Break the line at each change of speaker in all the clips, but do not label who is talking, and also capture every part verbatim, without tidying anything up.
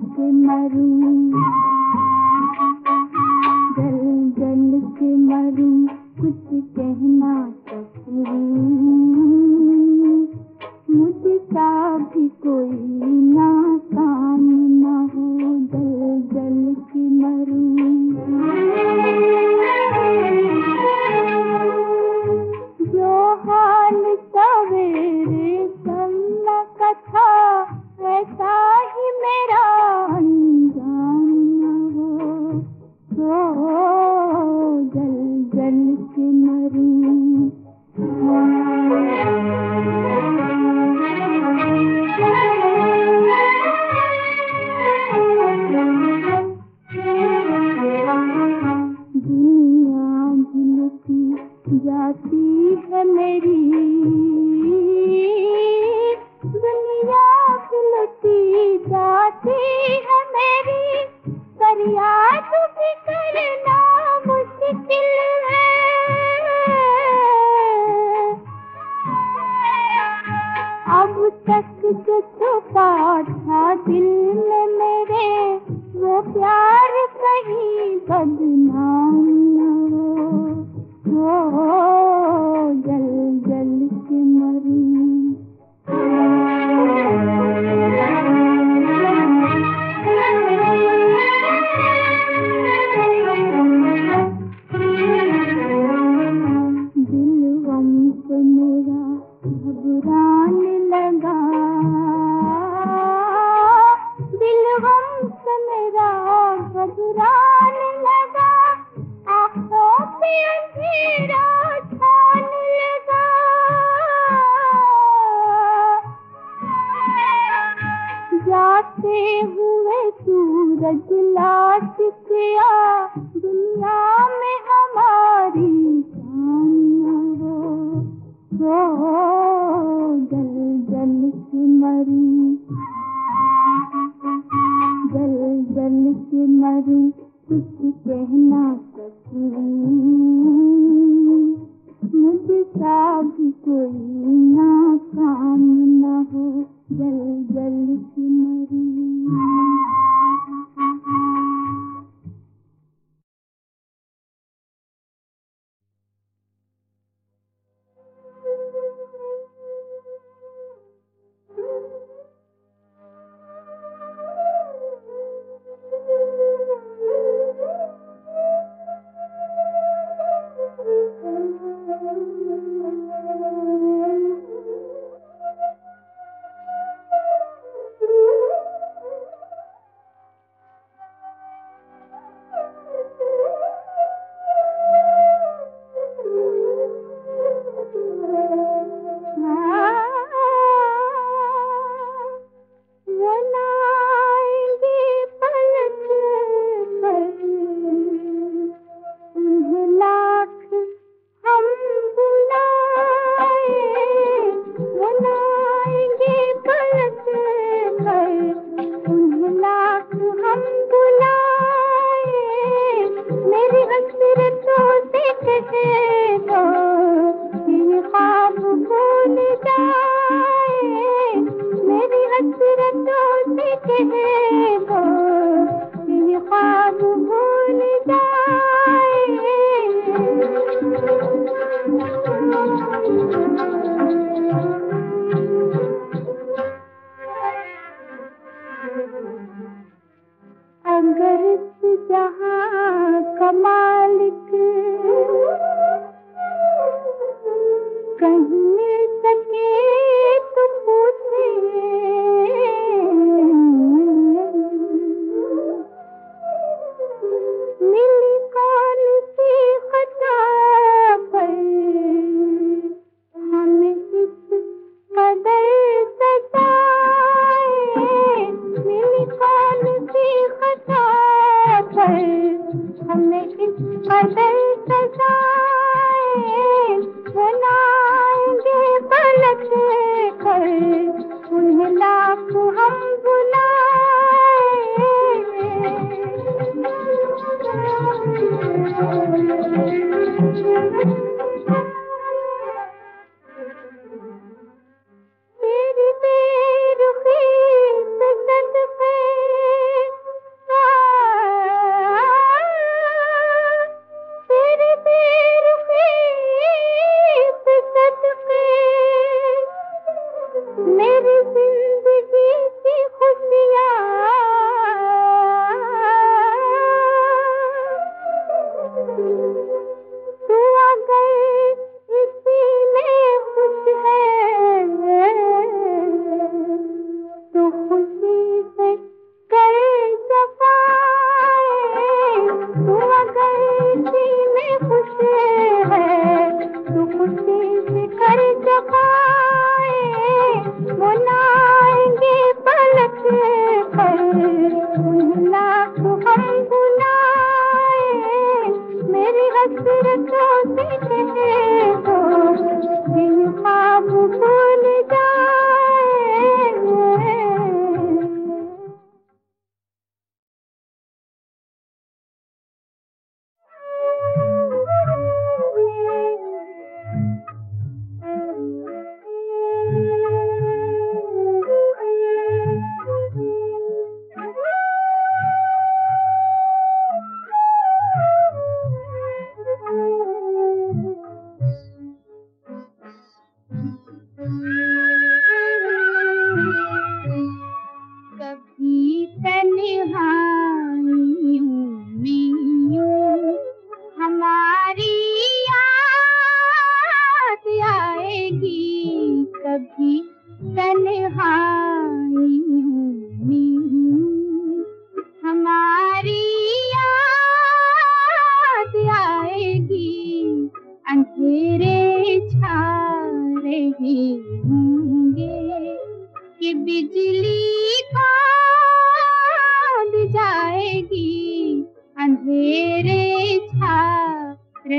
के मरूं, जल जल के मरूं, कुछ कहना सकूं, मुझसा भी कोई ना काम ना हो, जल जल के मरूं। जो हाल सवेरे सन्ना का था, ऐसा ही मेरा अंजाम न हो, तो जल जल के मरूं। दुनिया झुलती जाती है मेरी, दुनिया झुलती जाती है मेरी, फरियाद भी करना मुश्किल है। अब तक जो छुपा था दिल में मेरे, वो प्यार कहीं बदनाम न हो, हो जल जल के मरूं। दिल गम से मेरा घबराने लगा, दिल गम से मेरा घबराने लगा, आँखों पे अंधेरा छाने लगा। जाते हुए सूरज लाट गया, दुनिया में हमारी शान न हो, हो जल जल के मरूं, जल जल के मरूं, कुछ कहना सकूं, मुझसा भी कोई ना काम ना हो, जल जल के मरूं। अगर तू जहां का मालिक कहीं मिल सके तो पूछे, मिली कौन सी खता पर हमें इस कदर सताए, मिली कौन सी खता पर हमें इस कदर सताए, बनाएंगे पलट कर उन्हें ला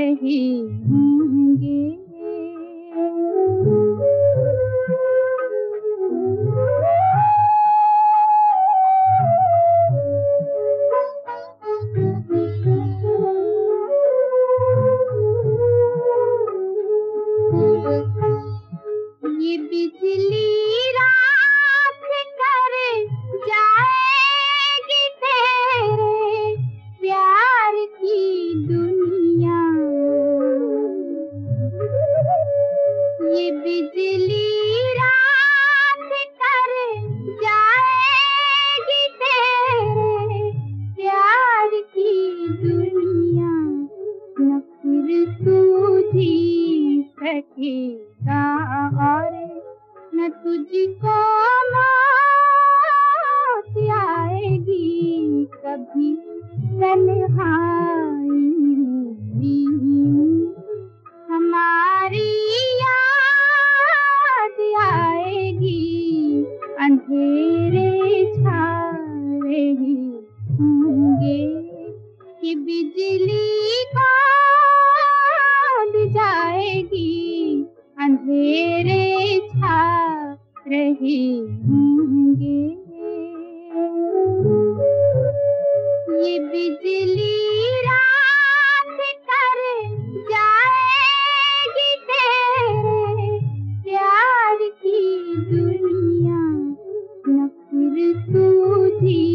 रहे होंगे। ये बिजली रात कर जाएगी तेरे प्यार की दुनिया। ये बिजली रात कर जाएगी तेरे प्यार की दुनिया। न फिर तू जी सकेगा और न तुझको मौत आएगी कभी तन्हाई में। हमारी याद आएगी अंधेरे छा रहे होंगे कि बिजली को जाएगी अंधेरे छा रहे होंगे। ये बिजली रात कर जाएगी तेरे प्यार की दुनिया। न फिर तू जी